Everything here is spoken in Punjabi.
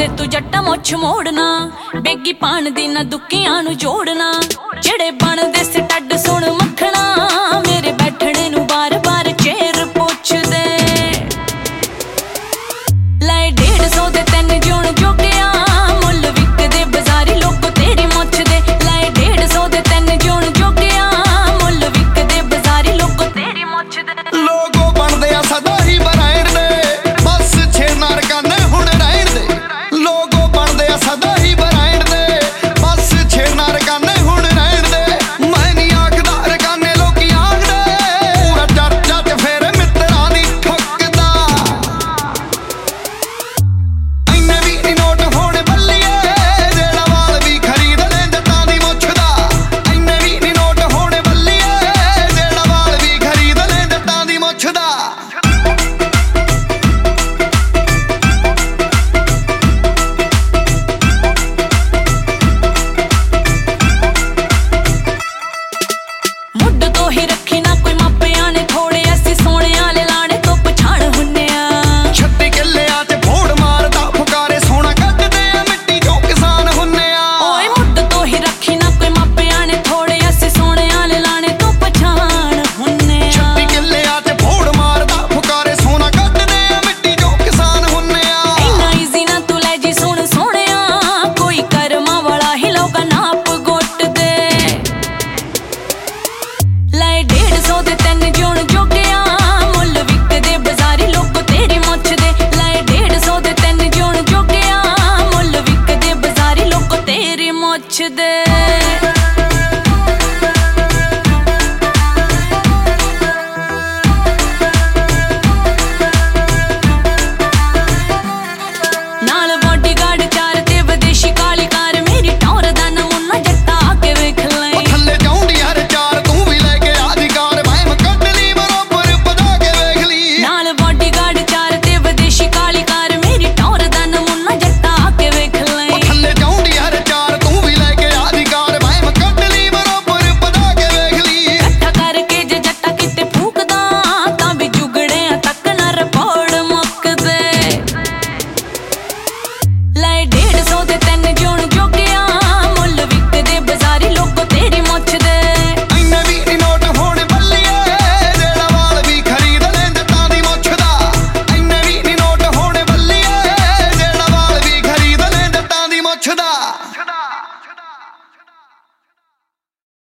ਦੇ ਤੂੰ ਜੱਟਾ ਮੁੱਛ ਮੋੜਨਾ, ਬੇਗੀ ਪਾਣ ਦੀ ਨਾ ਦੁੱਕੀਆਂ ਨੂੰ ਜੋੜਨਾ। ਜਿਹੜੇ ਬਣਦੇ ਸਟੱਡ ਸੁਣ ਮੱਖਣਾ, ਮੇਰੇ ਬੈਠਣੇ ਨੂੰ ਬਾਰ-ਬਾਰ ਚੇਰ ਪੁੱਛਦੇ। ਲੈ 150 ਦੇ 3 ਜੂਣ ਜੋਗਿਆ, ਮੁੱਲ ਵਿਕਦੇ ਬਾਜ਼ਾਰੀ ਲੋਕੋ ਤੇਰੀ ਮੁੱਛ ਦੇ। ਲੈ 150 ਦੇ 3 ਜੂਣ ਜੋਗਿਆ, ਮੁੱਲ ਵਿਕਦੇ ਬਾਜ਼ਾਰੀ ਲੋਕੋ ਤੇਰੀ ਮੁੱਛ ਦੇ।